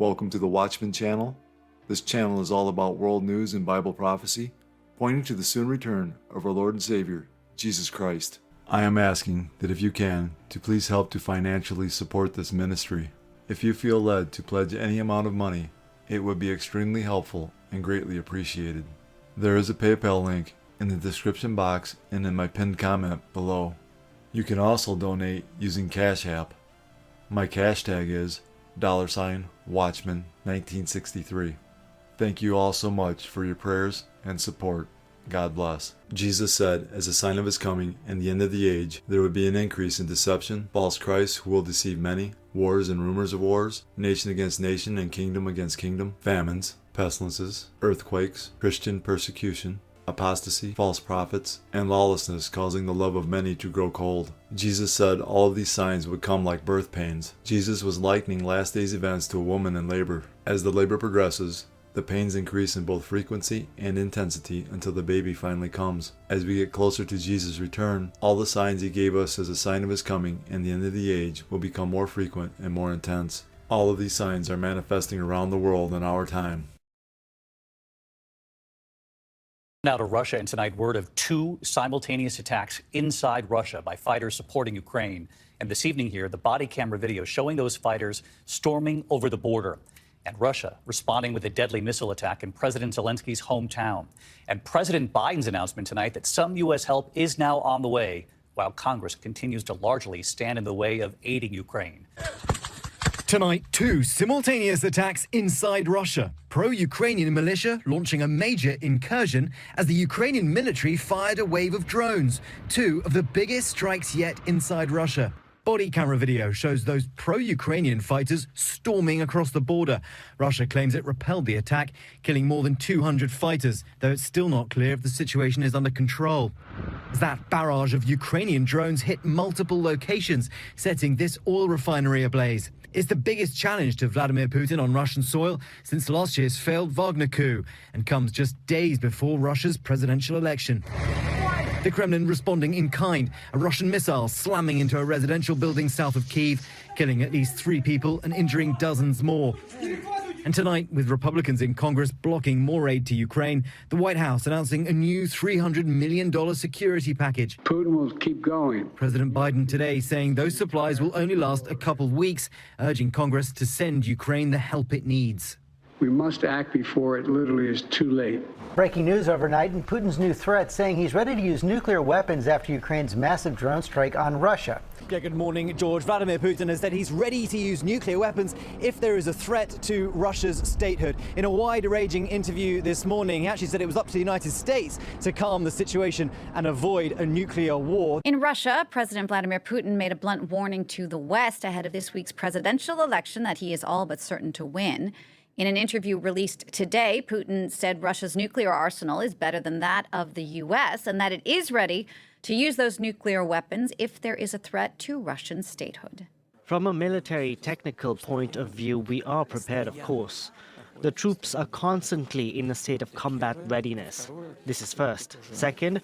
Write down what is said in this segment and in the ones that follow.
Welcome to the Watchman channel. This channel is all about world news and Bible prophecy, pointing to the soon return of our Lord and Savior, Jesus Christ. I am asking that if you can, to please help to financially support this ministry. If you feel led to pledge any amount of money, it would be extremely helpful and greatly appreciated. There is a PayPal link in the description box and in my pinned comment below. You can also donate using Cash App. My cash tag is $Watchman1963. Thank you all so much for your prayers and support. God bless. Jesus said, as a sign of his coming and the end of the age, there would be an increase in deception, false Christs who will deceive many, wars and rumors of wars, nation against nation and kingdom against kingdom, famines, pestilences, earthquakes, Christian persecution, apostasy, false prophets, and lawlessness, causing the love of many to grow cold. Jesus said all of these signs would come like birth pains. Jesus was likening last days events to a woman in labor. As the labor progresses, the pains increase in both frequency and intensity until the baby finally comes. As we get closer to Jesus' return, all the signs he gave us as a sign of his coming and the end of the age will become more frequent and more intense. All of these signs are manifesting around the world in our time. Now to Russia, and tonight word of 2 simultaneous attacks inside Russia by fighters supporting Ukraine. And this evening here, the body camera video showing those fighters storming over the border. And Russia responding with a deadly missile attack in President Zelensky's hometown. And President Biden's announcement tonight that some U.S. help is now on the way, while Congress continues to largely stand in the way of aiding Ukraine. Tonight, 2 simultaneous attacks inside Russia. Pro-Ukrainian militia launching a major incursion as the Ukrainian military fired a wave of drones. 2 of the biggest strikes yet inside Russia. Body camera video shows those pro-Ukrainian fighters storming across the border. Russia claims it repelled the attack, killing more than 200 fighters, though it's still not clear if the situation is under control. As that barrage of Ukrainian drones hit multiple locations, setting this oil refinery ablaze. It's the biggest challenge to Vladimir Putin on Russian soil since last year's failed Wagner coup, and comes just days before Russia's presidential election. The Kremlin responding in kind, a Russian missile slamming into a residential building south of Kyiv, killing at least 3 people and injuring dozens more. And tonight, with Republicans in Congress blocking more aid to Ukraine, the White House announcing a new $300 million security package. Putin will keep going. President Biden today saying those supplies will only last a couple of weeks, urging Congress to send Ukraine the help it needs. We must act before it literally is too late. Breaking news overnight, and Putin's new threat saying he's ready to use nuclear weapons after Ukraine's massive drone strike on Russia. Yeah, good morning, George. Vladimir Putin has said he's ready to use nuclear weapons if there is a threat to Russia's statehood. In a wide-ranging interview this morning, he actually said it was up to the United States to calm the situation and avoid a nuclear war. In Russia, President Vladimir Putin made a blunt warning to the West ahead of this week's presidential election that he is all but certain to win. In an interview released today, Putin said Russia's nuclear arsenal is better than that of the U.S. and that it is ready to use those nuclear weapons if there is a threat to Russian statehood. From a military technical point of view, we are prepared, of course. The troops are constantly in a state of combat readiness. This is first. Second,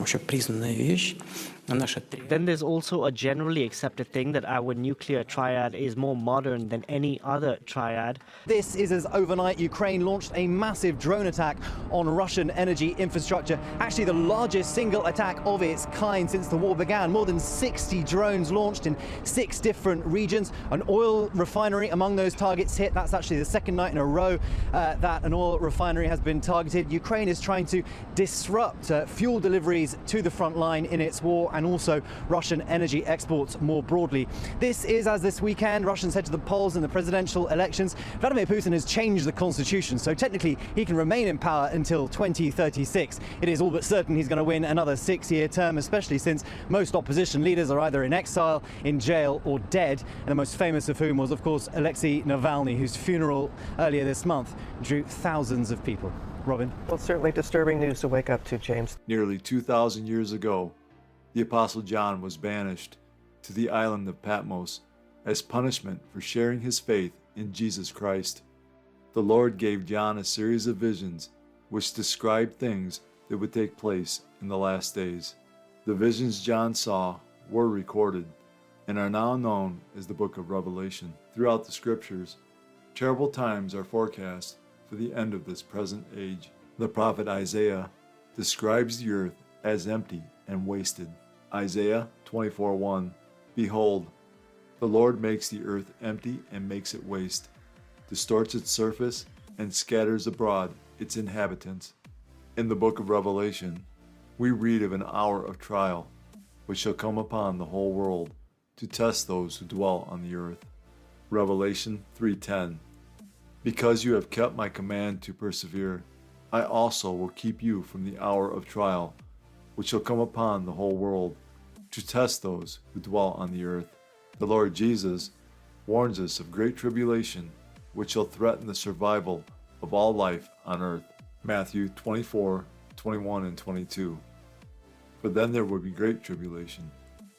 then there's also a generally accepted thing that our nuclear triad is more modern than any other triad. This is as overnight Ukraine launched a massive drone attack on Russian energy infrastructure. Actually, the largest single attack of its kind since the war began. More than 60 drones launched in 6 different regions. An oil refinery among those targets hit. That's actually the second night in a row that an oil refinery has been targeted. Ukraine is trying to disrupt fuel deliveries to the front line in its war, and also Russian energy exports more broadly. This is as this weekend Russians head to the polls in the presidential elections. Vladimir Putin has changed the constitution, so technically he can remain in power until 2036. It is all but certain he's going to win another 6-year term, especially since most opposition leaders are either in exile, in jail or dead, and the most famous of whom was, of course, Alexei Navalny, whose funeral earlier this month drew thousands of people. Robin? Well, certainly disturbing news to wake up to, James. Nearly 2,000 years ago, the Apostle John was banished to the island of Patmos as punishment for sharing his faith in Jesus Christ. The Lord gave John a series of visions which described things that would take place in the last days. The visions John saw were recorded and are now known as the book of Revelation. Throughout the scriptures, Terrible times are forecast for the end of this present age. The prophet Isaiah describes the earth as empty and wasted. Isaiah 24:1. Behold, the Lord makes the earth empty and makes it waste, distorts its surface, and scatters abroad its inhabitants. In the book of Revelation, we read of an hour of trial, which shall come upon the whole world, to test those who dwell on the earth. Revelation 3:10. Because you have kept my command to persevere, I also will keep you from the hour of trial, which shall come upon the whole world, to test those who dwell on the earth. The Lord Jesus warns us of great tribulation, which shall threaten the survival of all life on earth. Matthew 24:21 and 22. For then there will be great tribulation,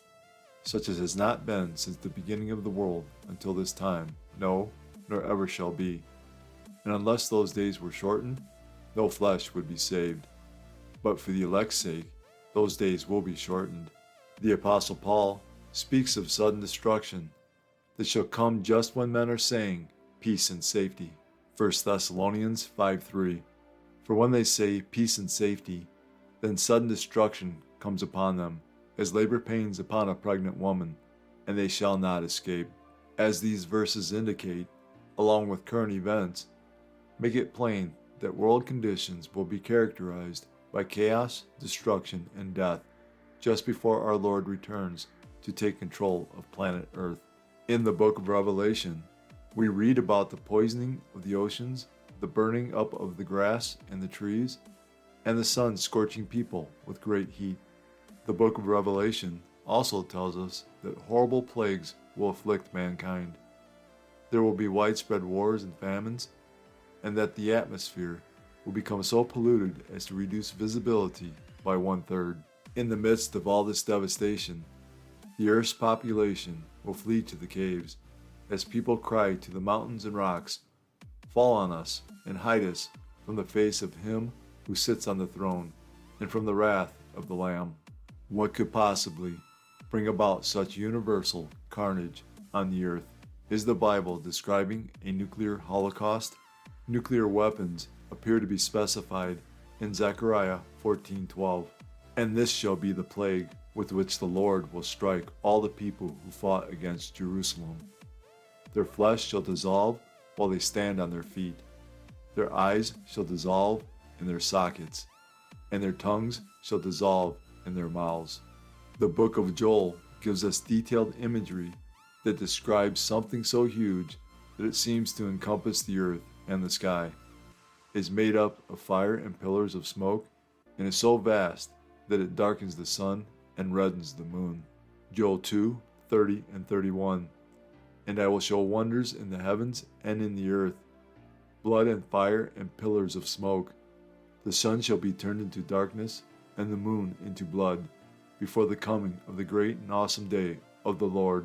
such as has not been since the beginning of the world until this time, no, nor ever shall be. And unless those days were shortened, no flesh would be saved. But for the elect's sake, those days will be shortened. The Apostle Paul speaks of sudden destruction that shall come just when men are saying peace and safety. 1 Thessalonians 5:3. For when they say peace and safety, then sudden destruction comes upon them, as labor pains upon a pregnant woman, and they shall not escape. As these verses indicate, along with current events, make it plain that world conditions will be characterized by chaos, destruction, and death just before our Lord returns to take control of planet Earth. In the book of Revelation, we read about the poisoning of the oceans, the burning up of the grass and the trees, and the sun scorching people with great heat. The book of Revelation also tells us that horrible plagues will afflict mankind. There will be widespread wars and famines, and that the atmosphere will become so polluted as to reduce visibility by 1/3. In the midst of all this devastation, the earth's population will flee to the caves, as people cry to the mountains and rocks, fall on us and hide us from the face of him who sits on the throne, and from the wrath of the Lamb. What could possibly bring about such universal carnage on the earth? Is the Bible describing a nuclear holocaust? Nuclear weapons appear to be specified in Zechariah 14:12. And this shall be the plague with which the Lord will strike all the people who fought against Jerusalem. Their flesh shall dissolve while they stand on their feet. Their eyes shall dissolve in their sockets, and their tongues shall dissolve in their mouths. The book of Joel gives us detailed imagery that describes something so huge that it seems to encompass the earth and the sky. It is made up of fire and pillars of smoke, and is so vast that it darkens the sun and reddens the moon. Joel 2:30 and 31. And I will show wonders in the heavens and in the earth, blood and fire and pillars of smoke. The sun shall be turned into darkness, and the moon into blood, before the coming of the great and awesome day of the Lord.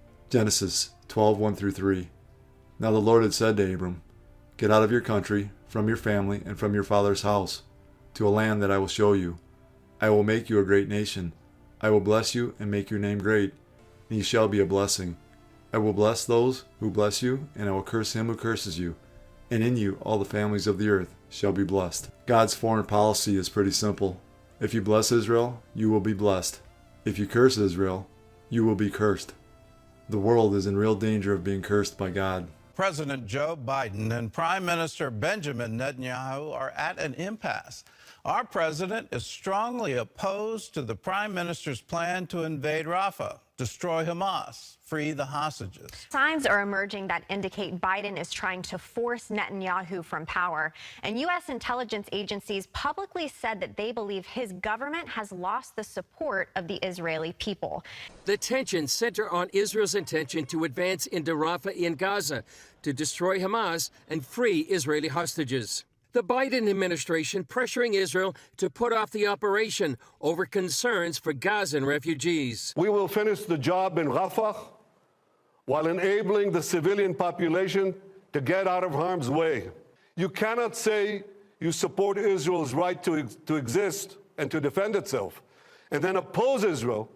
Genesis 12:1-3. Now the Lord had said to Abram, Get out of your country, from your family, and from your father's house, to a land that I will show you. I will make you a great nation. I will bless you and make your name great, and you shall be a blessing. I will bless those who bless you, and I will curse him who curses you. And in you all the families of the earth shall be blessed. God's foreign policy is pretty simple. If you bless Israel, you will be blessed. If you curse Israel, you will be cursed. The world is in real danger of being cursed by God. President Joe Biden and Prime Minister Benjamin Netanyahu are at an impasse. Our president is strongly opposed to the Prime Minister's plan to invade Rafah, destroy Hamas, free the hostages. Signs are emerging that indicate Biden is trying to force Netanyahu from power. And U.S. intelligence agencies publicly said that they believe his government has lost the support of the Israeli people. The tensions center on Israel's intention to advance into Rafah in Gaza to destroy Hamas and free Israeli hostages. The Biden administration pressuring Israel to put off the operation over concerns for Gazan refugees. We will finish the job in Rafah while enabling the civilian population to get out of harm's way. You cannot say you support Israel's right to exist and to defend itself, and then oppose Israel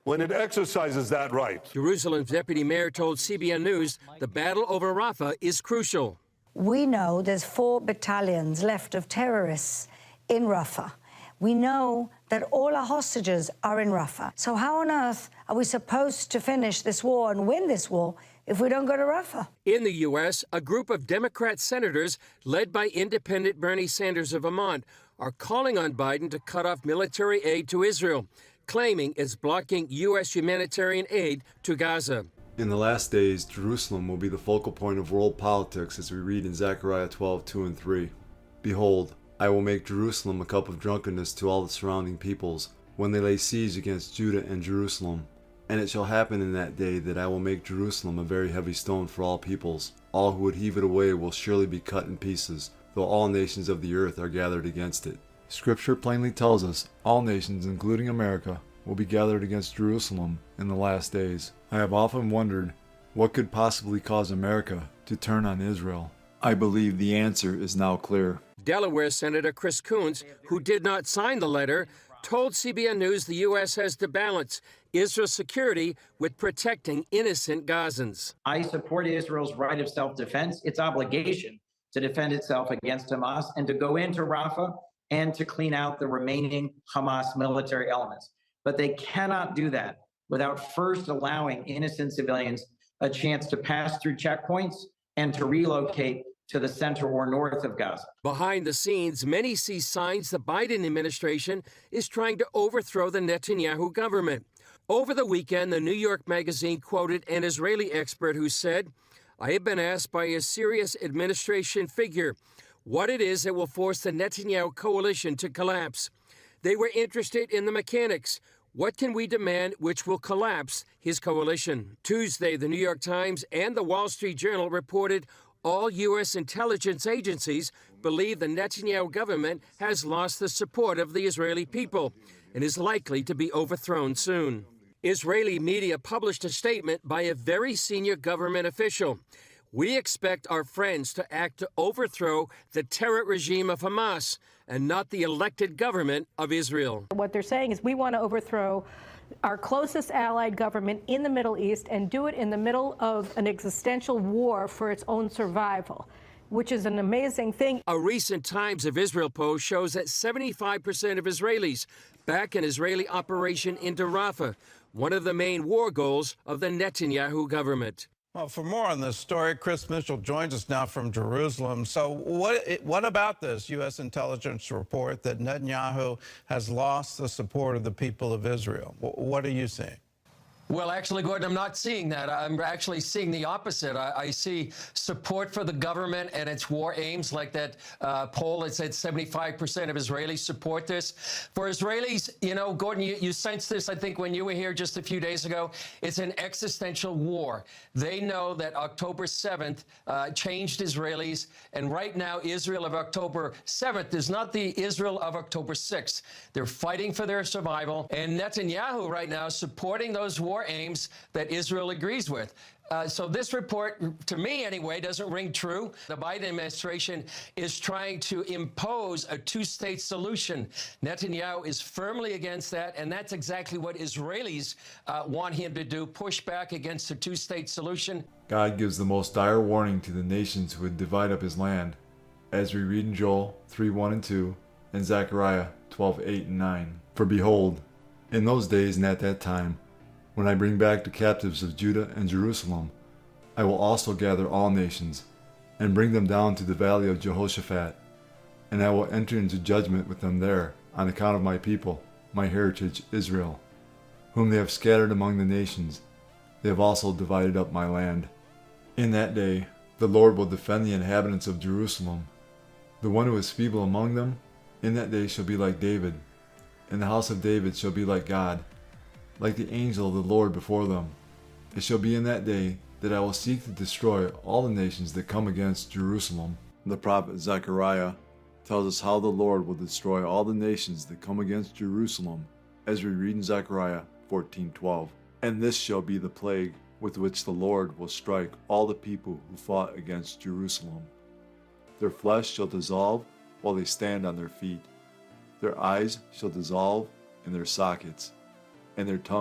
when it exercises that right. Jerusalem's deputy mayor told CBN News the battle over Rafah is crucial. We know there's 4 battalions left of terrorists in Rafah. We know that all our hostages are in Rafah. So how on earth are we supposed to finish this war and win this war if we don't go to Rafah? In the U.S., a group of Democrat senators, led by independent Bernie Sanders of Vermont, are calling on Biden to cut off military aid to Israel, claiming it's blocking U.S. humanitarian aid to Gaza. In the last days, Jerusalem will be the focal point of world politics, as we read in Zechariah 12:2 and 3. Behold, I will make Jerusalem a cup of drunkenness to all the surrounding peoples, when they lay siege against Judah and Jerusalem. And it shall happen in that day that I will make Jerusalem a very heavy stone for all peoples. All who would heave it away will surely be cut in pieces, though all nations of the earth are gathered against it. Scripture plainly tells us all nations, including America, will be gathered against Jerusalem in the last days. I have often wondered what could possibly cause America to turn on Israel. I believe the answer is now clear. Delaware Senator Chris Coons, who did not sign the letter, told CBN News the U.S. has to balance Israel's security with protecting innocent Gazans. I support Israel's right of self-defense, its obligation to defend itself against Hamas and to go into Rafah and to clean out the remaining Hamas military elements. But they cannot do that without first allowing innocent civilians a chance to pass through checkpoints and to relocate to the center or north of Gaza. Behind the scenes, many see signs the Biden administration is trying to overthrow the Netanyahu government. Over the weekend, the New York Magazine quoted an Israeli expert who said, "I have been asked by a serious administration figure what it is that will force the Netanyahu coalition to collapse. They were interested in the mechanics. What can we demand which will collapse his coalition?" Tuesday, the New York Times and the Wall Street Journal reported all U.S. intelligence agencies believe the Netanyahu government has lost the support of the Israeli people and is likely to be overthrown soon. Israeli media published a statement by a very senior government official. "We expect our friends to act to overthrow the terror regime of Hamas and not the elected government of Israel." What they're saying is we want to overthrow our closest allied government in the Middle East and do it in the middle of an existential war for its own survival, which is an amazing thing. A recent Times of Israel poll shows that 75% of Israelis back an Israeli operation into Rafah, one of the main war goals of the Netanyahu government. Well, for more on this story, Chris Mitchell joins us now from Jerusalem. So what about this U.S. intelligence report that Netanyahu has lost the support of the people of Israel? What are you seeing? Well, actually, Gordon, I'm not seeing that. I'm actually seeing the opposite. I see support for the government and its war aims, like that poll that said 75% of Israelis support this. For Israelis, you know, Gordon, you sensed this, I think, when you were here just a few days ago. It's an existential war. They know that October 7th changed Israelis, and right now, Israel of October 7th is not the Israel of October 6th. They're fighting for their survival, and Netanyahu right now is supporting those war aims that Israel agrees with. So this report, to me anyway, doesn't ring true. The Biden administration is trying to impose a two-state solution. Netanyahu is firmly against that, and that's exactly what Israelis want him to do, push back against a two-state solution. God gives the most dire warning to the nations who would divide up his land, as we read in Joel 3:1 and 2, and Zechariah 12:8 and 9. For behold, in those days and at that time, when I bring back the captives of Judah and Jerusalem, I will also gather all nations, and bring them down to the valley of Jehoshaphat, and I will enter into judgment with them there, on account of my people, my heritage Israel, whom they have scattered among the nations. They have also divided up my land. In that day, the Lord will defend the inhabitants of Jerusalem. The one who is feeble among them, in that day shall be like David, and the house of David shall be like God, like the angel of the Lord before them. It shall be in that day that I will seek to destroy all the nations that come against Jerusalem. The prophet Zechariah tells us how the Lord will destroy all the nations that come against Jerusalem, as we read in Zechariah 14:12. And this shall be the plague with which the Lord will strike all the people who fought against Jerusalem. Their flesh shall dissolve while they stand on their feet. Their eyes shall dissolve in their sockets, and their tongues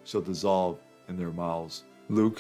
shall dissolve in their mouths. Luke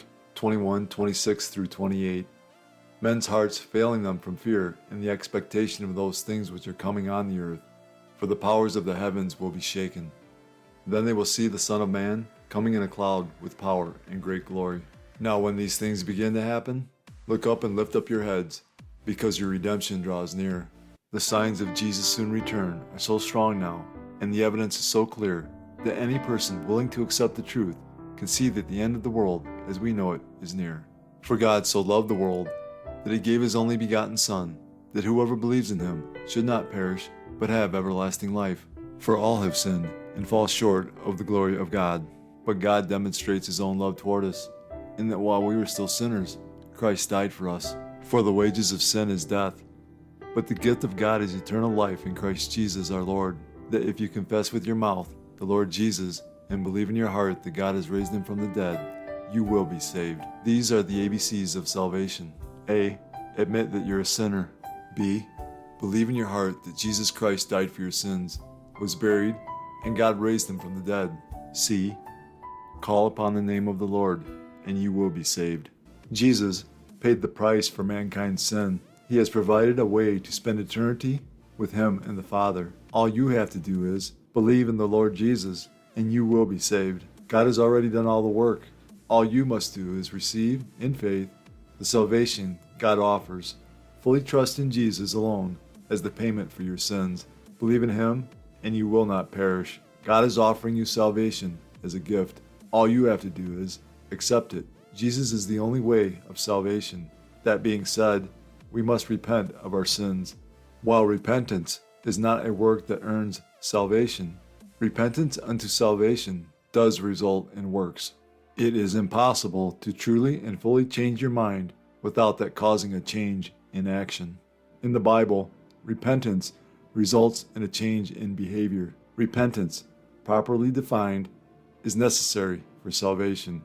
21:26 through 28. Men's hearts failing them from fear and the expectation of those things which are coming on the earth, for the powers of the heavens will be shaken. Then they will see the Son of Man coming in a cloud with power and great glory. Now when these things begin to happen, look up and lift up your heads, because your redemption draws near. The signs of Jesus' soon return are so strong now, and the evidence is so clear, that any person willing to accept the truth can see that the end of the world as we know it is near. For God so loved the world that he gave his only begotten Son, that whoever believes in him should not perish, but have everlasting life. For all have sinned and fall short of the glory of God. But God demonstrates his own love toward us, in that while we were still sinners, Christ died for us. For the wages of sin is death, but the gift of God is eternal life in Christ Jesus our Lord. That if you confess with your mouth the Lord Jesus, and believe in your heart that God has raised him from the dead, you will be saved. These are the ABCs of salvation. A. Admit that you're a sinner. B. Believe in your heart that Jesus Christ died for your sins, was buried, and God raised him from the dead. C. Call upon the name of the Lord, and you will be saved. Jesus paid the price for mankind's sin. He has provided a way to spend eternity with him and the Father. All you have to do is believe in the Lord Jesus, and you will be saved. God has already done all the work. All you must do is receive, in faith, the salvation God offers. Fully trust in Jesus alone as the payment for your sins. Believe in him, and you will not perish. God is offering you salvation as a gift. All you have to do is accept it. Jesus is the only way of salvation. That being said, we must repent of our sins. While repentance is not a work that earns salvation, repentance unto salvation does result in works. It is impossible to truly and fully change your mind without that causing a change in action. In the Bible, repentance results in a change in behavior. Repentance, properly defined, is necessary for salvation.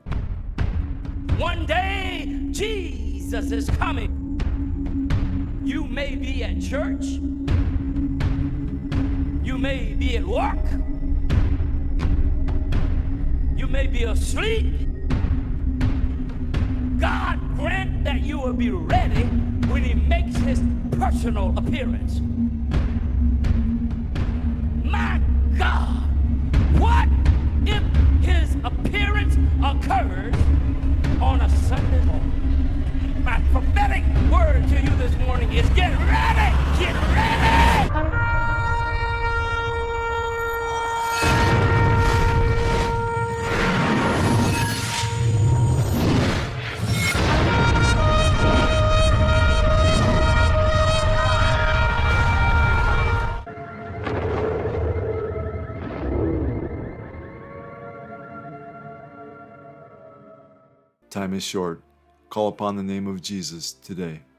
One day, Jesus is coming. You may be at church. You may be at work. You may be asleep. God grant that you will be ready when he makes his personal appearance. My God, what if his appearance occurs on a Sunday morning? My prophetic word to you this morning is get ready! Get ready! Time is short. Call upon the name of Jesus today.